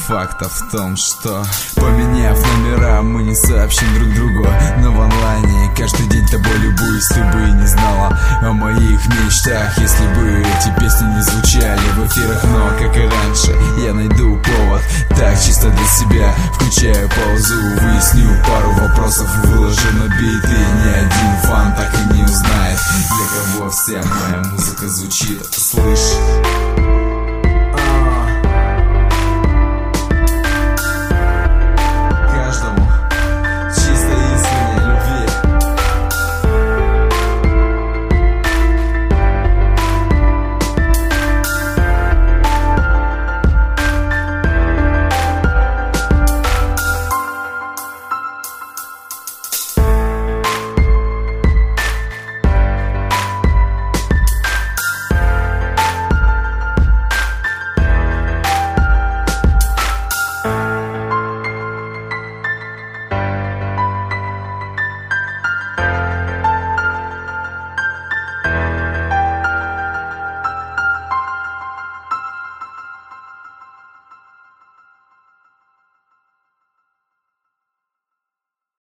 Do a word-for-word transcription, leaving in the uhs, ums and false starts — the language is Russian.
факта в том, что поменяв номера, мы не сообщим друг другу, но в онлайне каждый день тобой любуюсь. Ты бы и не знала о моих мечтах, если бы эти песни не звучали в эфирах. Но, как и раньше, я найду повод, так чисто для себя. Включаю паузу, выясню пару вопросов, выложу на бит, и ни один фан так и не узнает, для кого вся моя музыка звучит. Слышь?